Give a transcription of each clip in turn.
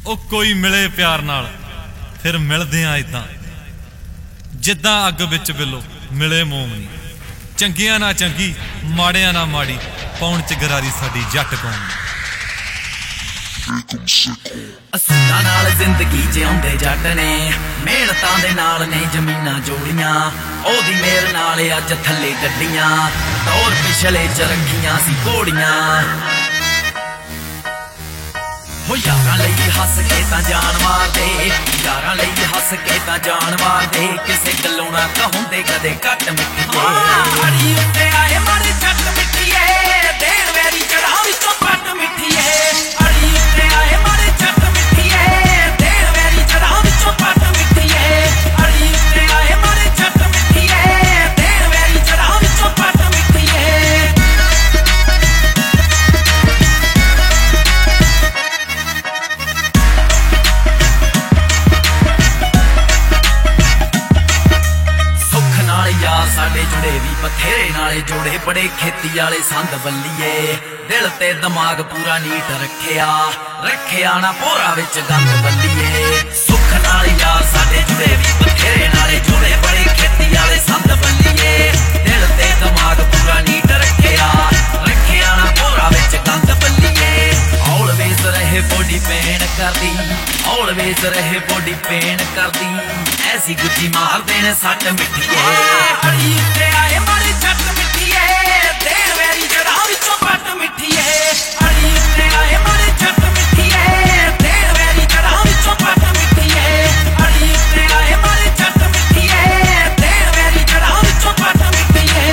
ओ कोई मिले प्यार नाल फिर मिलदे आ इदां जिद्दां अग विच बिलो मिले मोमनी चंगियां ना चंगी माड़ियां ना माड़ी पौण च गरारी साडी जट कौम असूलां नाल जिंदगी जिउंदे जट ने मेहनतां दे नाल ने जमीनां जोड़ियां ओदी मेहर नाल अज थल्ले गड्डियां दौर पिछले च रखियां सी घोड़ियां हो यारां लई हस के तां जान मारदे यारां लई हस के तां जान मारदे किसे गल्लों ना कहुंदे कदे घट मिट्ठिए अड़ी उत्ते आए मारे जट मिट्ठिए देर वैरी चढ़ा विचों पट मिट्ठिए अड़ी उत्ते आए मारे जट मिट्ठिए देर वैरी चढ़ा विचों पट मिट्ठिए अड़ी उत्ते आए मारे जट मिट्ठिए देर वैरी चढ़ा विचों पट मिट्ठिए साडे जुड़े भी बथेरे नाले जोड़े बड़े खेती आले संद बल्लीए दिल ते दिमाग पूरा नीट रखिया ना पोरा विच गंद बल्लीए सुख नाल यार साडे जुड़े भी बथेरे नाले जोड़े बड़े खेती आले संद बल्लीए दिल ते दिमाग पूरा नीट रखिया ना पोरा विच गंद बल्लीए ऑलवेज रहे बॉडी पेन करदी ऑलवेज रहे बॉडी पेन करदी ऐसी गुज्जी मार देने सट मिट्ठिए अड़ी उत्ते आए मारे जट मिट्ठिए देर वैरी चढ़ा विचों पट मिट्ठिए अड़ी उत्ते आए मारे जट मिट्ठिए देर वैरी चढ़ा विचों पट मिट्ठिए अड़ी उत्ते आए मारे जट मिट्ठिए देर वैरी चढ़ा विचों पट मिट्ठिए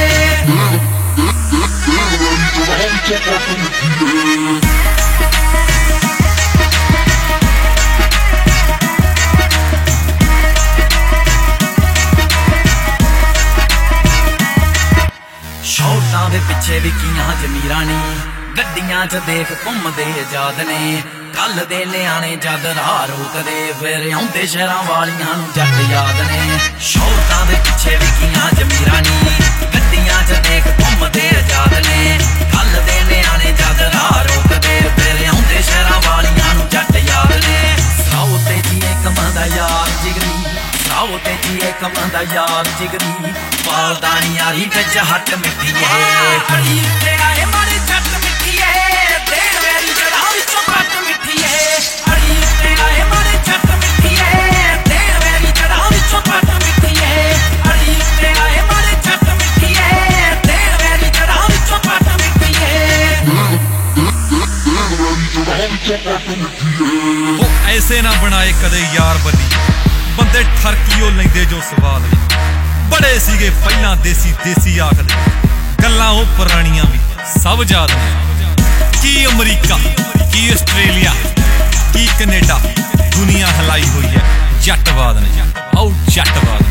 शौटां दे पिछे विकियां जमीरां नी गड्डियां च देख घुमदे आजाद ने कल दे न्याणे जद राह रोकदे फिर आउंदे शहरां वालियां नूं जट याद ने शौटां दे पिछे विकियां जमीरां नी गड्डियां च देख घुमदे आजाद ने कल दे न्याणे जद राह रोकदे फिर आउंदे शहरां वालियां नूं जट याद ने सराओ ते जीए कमांदा यार जिगरी सराओ ते जीए कमांदा यार जिगरी पालदानी यारी विच हट मिट्ठिए अड़ी उत्ते आए मारे जट मिट्ठिए देर वैरी चढ़ा विचों पट मिट्ठिए अड़ी उत्ते आए मारे जट मिट्ठिए देर वैरी चढ़ा विचों पट मिट्ठिए अड़ी उत्ते आए मारे जट मिट्ठिए देर वैरी चढ़ा विचों पट मिट्ठिए ओ ऐसे ना बनाए कदे यार बनी बंदे ठरकीओ लैंदे जो सवाल बड़े सीगे पहला देसी देसी आखदे गल्लां ओ पुरानियां भी सब याद ने की अमरीका की आस्ट्रेलिया की कनेडा दुनिया हिलाई हुई है जटवाद ने आओ जटवाद